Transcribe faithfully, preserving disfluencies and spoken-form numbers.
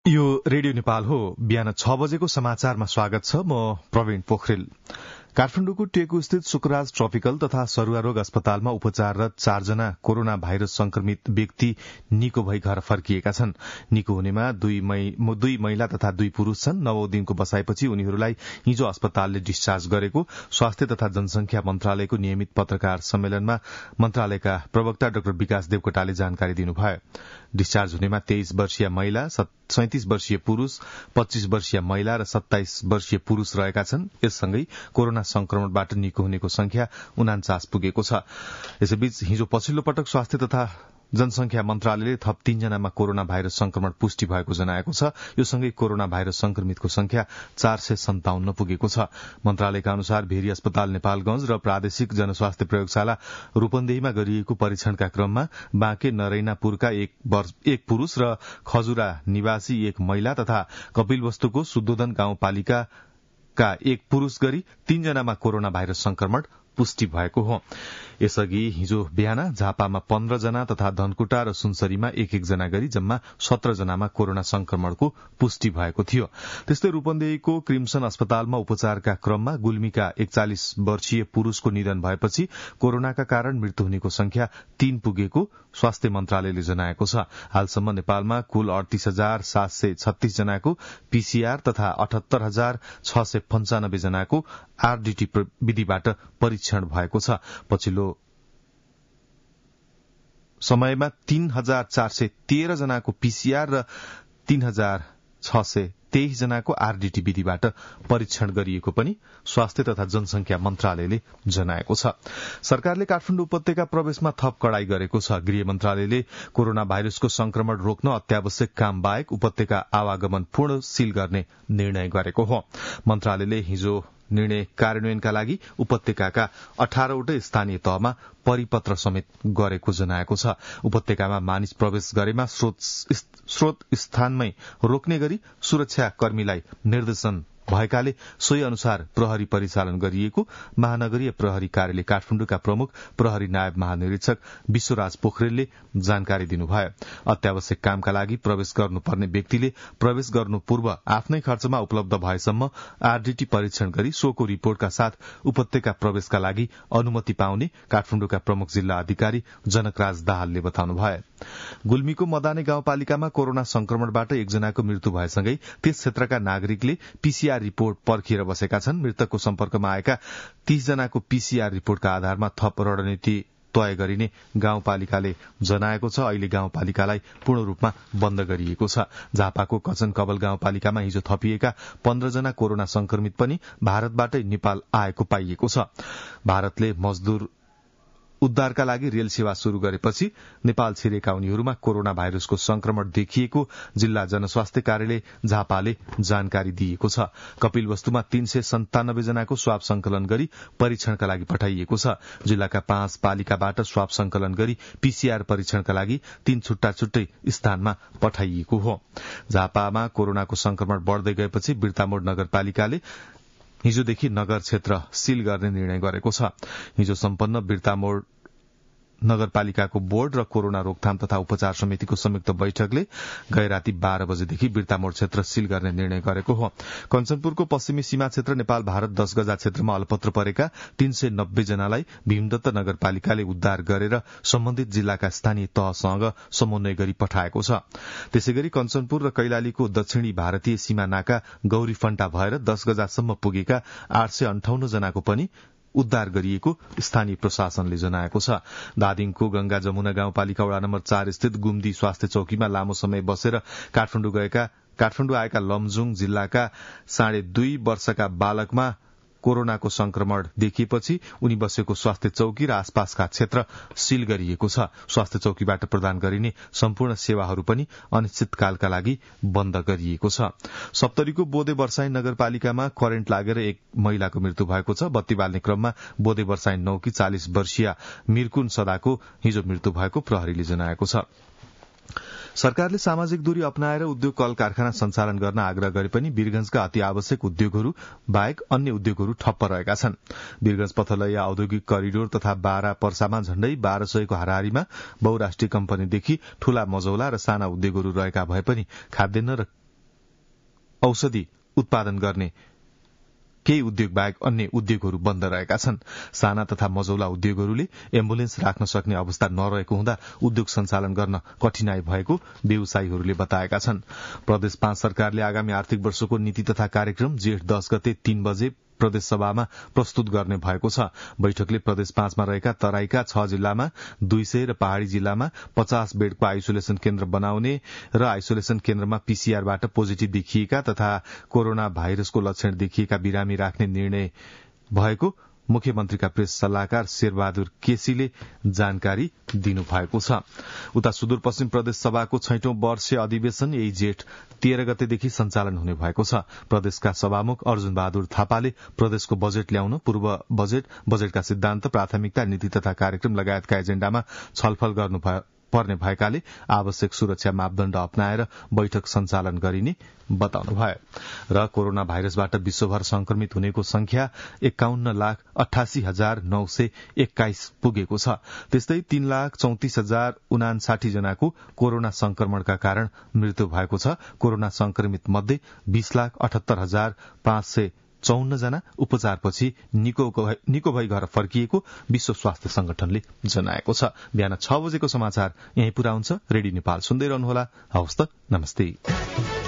यो रेडियो नेपाल हो। बिहान छ बजेको समाचारमा स्वागत छ। म प्रवीण पोखरेल। काठमाडौँको टेकु स्थित शुक्रराज ट्रपिकल तथा सरुवा रोग अस्पतालमा उपचाररत चारजना कोरोना भाइरस संक्रमित व्यक्ति निको भई घर फर्किएका छन्। निको हुनेमा दुई, मई, दुई महिला तथा दुई पुरूष छन्। नवौं दिनको बसाइपछि उनीहरूलाई हिजो अस्पतालले डिस्चार्ज गरेको स्वास्थ्य तथा जनसंख्या मन्त्रालयको नियमित पत्रकार सम्मेलनमा मन्त्रालयका प्रवक्ता डाक्टर विकास देवकोटाले जानकारी दिनुभयो। डिस्चार्ज हुनेमा तेइस वर्षीय महिला, सैंतिस वर्षीय पुरूष, पच्चीस वर्षीय महिला र सत्ताइस वर्षीय पुरूष रहेका छन्। यससँगै कोरोना संक्रमणबाट निको हुनेको संख्या उनाचास पुगेको छ। यसैबीच हिजो पछिल्लो पटक स्वास्थ्य तथा जनसंख्या मन्त्रालयले थप तीनजनामा कोरोना भाइरस संक्रमण पुष्टि भएको जनाएको छ। यो सँगै कोरोना भाइरस संक्रमितको संख्या चार सय सन्ताउन्न पुगेको छ। मन्त्रालयका अनुसार भेरी अस्पताल नेपालगंज र प्रादेशिक जनस्वास्थ्य प्रयोगशाला रूपन्देहीमा गरिएको परीक्षणका क्रममा बाँके नरैनापुरका एक, एक पुरूष र खजुरा निवासी एक महिला तथा कपिलवस्तुको शुद्धोधन गाउँपालिकाका एक पुरूष गरी तीनजनामा कोरोना भाइरस संक्रमण पुष्टि भएको हो। यसअघि हिजो बिहान झापामा पन्ध्र जना तथा धनकुटा र सुनसरीमा एक एक जना गरी जम्मा सत्र जनामा कोरोना संक्रमणको पुष्टि भएको थियो। त्यस्तै रूपन्देहीको क्रिम्सन अस्पतालमा उपचारका क्रममा गुल्मीका एकचालिस वर्षीय पुरूषको निधन भएपछि कोरोनाका कारण मृत्यु हुनेको संख्या तीन पुगेको स्वास्थ्य मन्त्रालयले जनाएको छ। हालसम्म नेपालमा कुल अडतीस हजार सात सय छत्तीस जनाको पीसीआर तथा अठहत्तर हजार छ सय पञ्चानब्बे जनाको आरडीटी विधिबाट परीक्षण भएको छ। पछिल्लो समयमा तीन हजार चार सय तेह्र जनाको पीसीआर र तीन हजार छ सय तेइस जनाको आरडीटी विधिबाट परीक्षण गरिएको पनि स्वास्थ्य तथा जनसंख्या मन्त्रालयले जनाएको छ। सरकारले काठमाडौँ उपत्यका प्रवेशमा थप कड़ाई गरेको छ। गृह मन्त्रालयले कोरोना भाइरसको संक्रमण रोक्न अत्यावश्यक काम बाहेक उपत्यका आवागमन पूर्ण सील गर्ने निर्णय गरेको हो। मन्त्रालयले हिजो निर्णय कार्यान्वयनका लागि उपत्यकाका अठारवटै स्थानीय तहमा परिपत्र समेत गरेको जनाएको छ। उपत्यकामा मानिस प्रवेश गरेमा स्रोत, स्रोत स्थानमै रोक्ने गरी सुरक्षाकर्मीलाई निर्देशन भएकाले सोही अनुसार प्रहरी परिचालन गरिएको महानगरीय प्रहरी कार्यालय काठमाडौँका प्रमुख प्रहरी नायब महानिरीक्षक विश्वराज पोखरेलले जानकारी दिनुभयो। अत्यावश्यक कामका लागि प्रवेश गर्नुपर्ने व्यक्तिले प्रवेश गर्नु पूर्व आफ्नै खर्चमा उपलब्ध भएसम्म आरडीटी परीक्षण गरी सोको रिपोर्टका साथ उपत्यका प्रवेशका लागि अनुमति पाउने काठमाडौँका प्रमुख जिल्ला अधिकारी जनकराज दाहालले बताउनुभयो। गुल्मीको मदाने गाउँपालिकामा कोरोना संक्रमणबाट एकजनाको मृत्यु भएसँगै त्यस क्षेत्रका नागरिकले पीसीआर रिपोर्ट पर्खिएर बसेका छन्। मृतकको सम्पर्कमा आएका तीस जनाको पीसीआर रिपोर्टका आधारमा थप रणनीति तय गरिने गाउँपालिकाले जनाएको छ। अहिले गाउँपालिकालाई पूर्ण रूपमा बन्द गरिएको छ। झापाको कचन कवल गाउँपालिकामा हिजो थपिएका पन्ध्र जना कोरोना संक्रमित पनि भारतबाटै नेपाल आएको पाइएको छ। भारतले मजदूर उद्धारका लागि रेल सेवा शुरू गरेपछि नेपाल छिरेका उनीहरूमा कोरोना भाइरसको संक्रमण देखिएको जिल्ला जनस्वास्थ्य कार्यालय झापाले जानकारी दिएको छ। कपिलवस्तुमा तीन सय सन्तानब्बे जनाको स्वाब संकलन गरी परीक्षणका लागि पठाइएको छ। जिल्लाका पाँच पालिकाबाट स्वाब संकलन गरी पीसीआर परीक्षणका लागि तीन छुट्टा छुट्टै स्थानमा पठाइएको हो। झापामा कोरोनाको संक्रमण बढ़दै गएपछि बिर्तामोड नगरपालिकाले हिजोदेखि नगर क्षेत्र सील गर्ने निर्णय गरेको छ। हिजो सम्पन्न बिर्तामोड नगरपालिकाको बोर्ड र कोरोना रोकथाम तथा उपचार समितिको संयुक्त बैठकले गए राति बाह्र बजेदेखि बिर्तामोड क्षेत्र सील गर्ने निर्णय गरेको हो। कञ्चनपुरको पश्चिमी सीमा क्षेत्र नेपाल भारत दश गजा क्षेत्रमा अलपत्र परेका तीन सय नब्बे जनालाई भीमदत्त नगरपालिकाले उद्धार गरेर सम्बन्धित जिल्लाका स्थानीय तहसँग समन्वय गरी पठाएको छ। त्यसैगरी कञ्चनपुर र कैलालीको दक्षिणी भारतीय सीमा नाका गौरी फन्टा भएर दश गजासम्म पुगेका आठ सय अन्ठाउन्न जनाको पनि उद्धार गरिएको स्थानीय प्रशासनले जनाएको छ। धादिङको गंगा जमुना गाउँपालिका वडा नम्बर चार स्थित गुम्दी स्वास्थ्य चौकीमा लामो समय बसेर काठमाडौँ गएका काठमाडौँ आएका लमजुङ जिल्लाका साढे दुई वर्षका बालकमा कोरोनाको संक्रमण देखिएपछि उनी बसेको स्वास्थ्य चौकी र आसपासका क्षेत्र सील गरिएको छ। स्वास्थ्य चौकीबाट प्रदान गरिने सम्पूर्ण सेवाहरू पनि अनिश्चितकालका लागि बन्द गरिएको छ। सप्तरीको बोदे वर्षाइन नगरपालिकामा करेन्ट लागेर एक महिलाको मृत्यु भएको छ। बत्ती बाल्ने क्रममा बोदे वर्षाइन नौकी चालिस वर्षीय मिरकुन सदाको हिजो मृत्यु भएको प्रहरीले जनाएको छ। सरकारले सामाजिक दूरी अपनाएर उद्योग कल कारखाना सञ्चालन गर्न आग्रह गरे पनि वीरगंजका अति आवश्यक उद्योगहरू बाहेक अन्य उद्योगहरू ठप्प रहेका छन्। वीरगंज पथलैया औद्योगिक करिडोर तथा बारा पर्सामा झण्डै बाह्र सयको हाराहारीमा बहुराष्ट्रिय कम्पनीदेखि ठूला मजौला र साना उद्योगहरू रहेका भए पनि खाद्यान्न र औषधि उत्पादन गर्ने केही उद्योग बाहेक अन्य उद्योगहरू बन्द रहेका छन्। साना तथा मझौला उद्योगहरूले एम्बुलेन्स राख्न सक्ने अवस्था नरहेको हुँदा उद्योग सञ्चालन गर्न कठिनाई भएको व्यवसायीहरूले बताएका छन्। प्रदेश पाँच सरकारले आगामी आर्थिक वर्षको नीति तथा कार्यक्रम जेठ दस गते तीन बजे प्रदेश सभामा प्रस्तुत गर्ने भएको छ। बैठकले प्रदेश पाँचमा रहेका तराईका छ जिल्लामा दुई सय र पहाड़ी जिल्लामा पचास बेडको आइसोलेसन केन्द्र बनाउने र आइसोलेसन केन्द्रमा पीसीआरबाट पोजिटिभ देखिएका तथा कोरोना भाइरसको लक्षण देखिएका बिरामी राख्ने निर्णय भएको मुख्यमन्त्रीका प्रेस सल्लाहकार शेरबहादुर केसीले जानकारी दिनुभएको छ। उता सुदूरपश्चिम प्रदेश सभाको छैटौं वर्षीय अधिवेशन यही जेठ तेह्र गतेदेखि सञ्चालन हुने भएको छ। प्रदेशका सभामुख अर्जुन बहादुर थापाले प्रदेशको बजेट ल्याउन, पूर्व बजेट, बजेटका सिद्धान्त, प्राथमिकता, नीति तथा कार्यक्रम लगायतका एजेण्डामा छलफल गर्नु पर्ने भएकाले आवश्यक सुरक्षा मापदण्ड अपनाएर बैठक सञ्चालन गरिने बताउनुभयो। र कोरोना भाइरसबाट विश्वभर संक्रमित हुनेको संख्या एकाउन्न लाख अठासी हजार नौ सय एक्काइस पुगेको छ। त्यस्तै तीन लाख चौतिस हजार उनासाठी जनाको कोरोना संक्रमणका कारण मृत्यु भएको छ। कोरोना संक्रमित मध्ये बीस लाख अठहत्तर हजार पाँच सय चौन्न जना उपचारपछि निको भई घर फर्किएको विश्व स्वास्थ्य संगठनले जनाएको छ। बिहान छ बजेको समाचार यही पूरा हुन्छ। रेडियो नेपाल सुन्दै रहनुहोला। हवस् त, नमस्ते।